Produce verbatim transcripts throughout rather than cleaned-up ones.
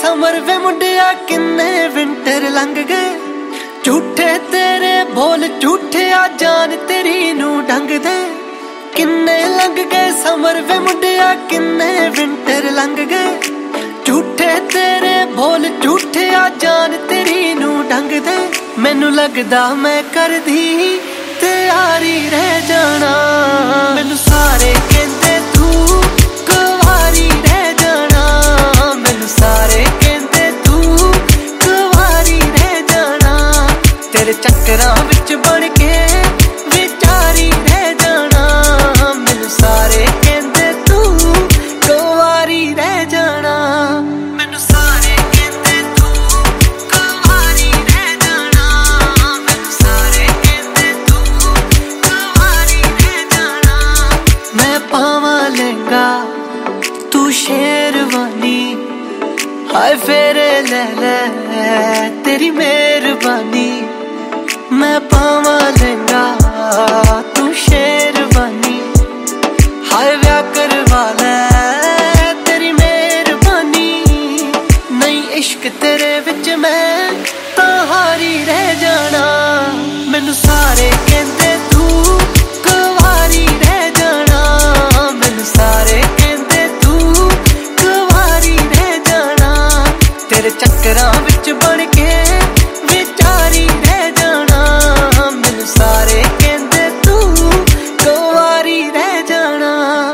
Summer वे मुंडिया किन्ने winter लंघ गए। झूठे तेरे बोल झूठे आ जान तेरी नू ढंग दे। किन्ने लंघ गए समर वे मुंडिया किन्ने विंटर लंघ गए। झूठे तेरे बोल झूठे आ जान तेरी नू ढंग दे। मैनू लगदा मैं कर दी तैयारी रह जाना। मैनू सारे कहंदे तू कुवारी रह जाना। मैनू सारे कहंदे तू कुवारी रह जाना। तेरे चक्करां विच बन के विचारी रह जाना। मैनू सारे कहंदे तू कुवारी रह जाना। मैनू सारे कहंदे तू कुवारी रह जाना। मैनू सारे कहंदे तू कुवारी रह जाना। मैं पावां लहंगा तू शेरवानी। हाय फेरे ले ले तेरी मेहरबानी। मैं पावां लहंगा तू शेरवानी। हाय व्याह करवा ले तेरी मेहरबानी। नहीं इश्क तेरे विच मैं तां हारी रह जाना। मैनू सारे कहंदे तू कुवारी रह जाना। मैनू सारे कहंदे तू कुवारी रह जाना। तेरे चक्करां विच बन के विचारी रह जाना। मैनू सारे कहंदे तू कुवारी रह जाना।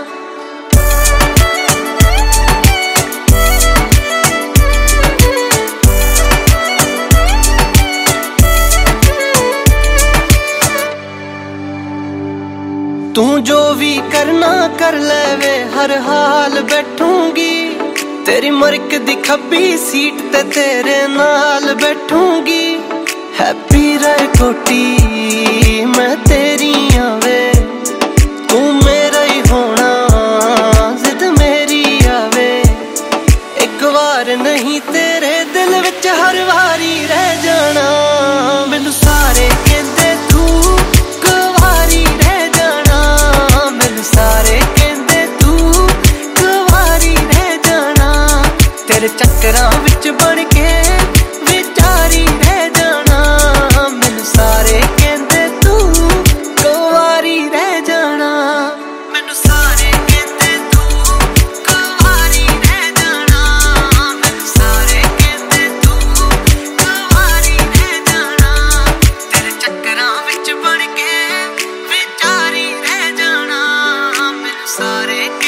तू जो भी करना कर ले वे हर हाल बैठूंगी। तेरी मरक दी खब्बी सीट ते तेरे नाल बैठूंगी। हैप्पी रहे कोटी मैं तेरी आवे। तू मेरा ही होना जिद मेरी आवे। एक बार नहीं तेरे दिल विच हर वारी रह जाना। मैनू सारे कहंदे तू कुवारी रह जाना। मैनू सारे कहंदे तू कुवारी रह जाना। तेरे चक्करां विच बन के विचारी रह जाना। मैनू सारे कहंदे तू कुवारी रह जाना। मैनू सारे कहंदे तू कुवारी रह जाना। मैनू सारे कहंदे तू कुवारी रह जाना। तेरे चक्करां विच बन के विचारी रह जाना। मैनू सारे